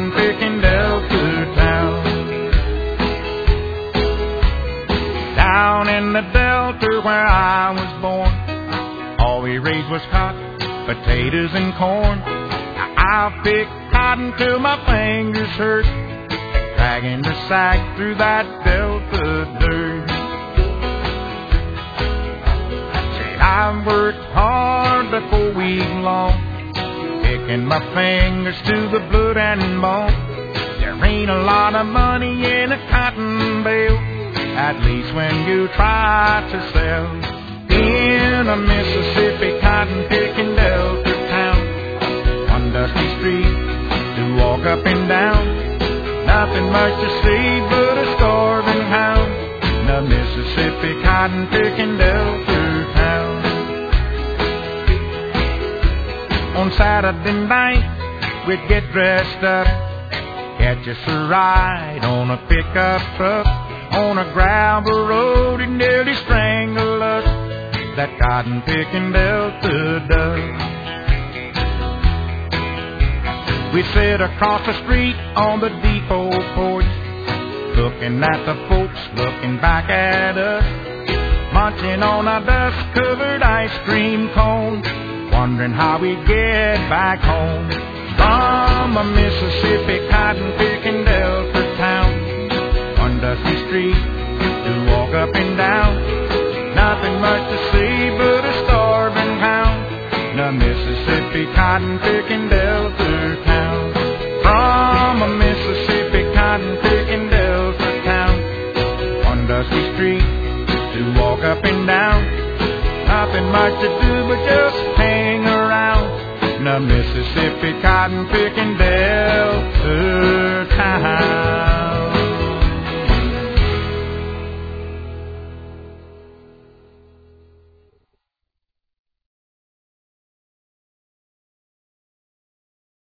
cotton picking Delta town. Down in the Delta where I was born, all we raised was cotton, potatoes and corn. I picked cotton till my fingers hurt, dragging the sack through that Delta dirt. Said I worked hard the whole week long, picking my fingers to the blood and bone. There ain't a lot of money in a cotton bale, at least when you try to sell. In a Mississippi cotton picking Delta town, one dusty street to walk up and down, nothing much to see but a starving hound. In a Mississippi cotton picking Delta town. On Saturday night we'd get dressed up, catch us a ride on a pickup truck, on a gravel road and nearly strangle us, that cotton picking Delta does. We sit across the street on the depot porch, looking at the folks looking back at us, munching on a dust-covered ice cream cone, wondering how we get back home. From a Mississippi cotton picking Delta town, one dusty street to walk up and down, nothing much to see but a starving hound. In a Mississippi cotton picking Delta town. From a Mississippi cotton picking Delta town, one dusty street to walk up and down, nothing much to do but just hang around. In a Mississippi cotton picking Delta town.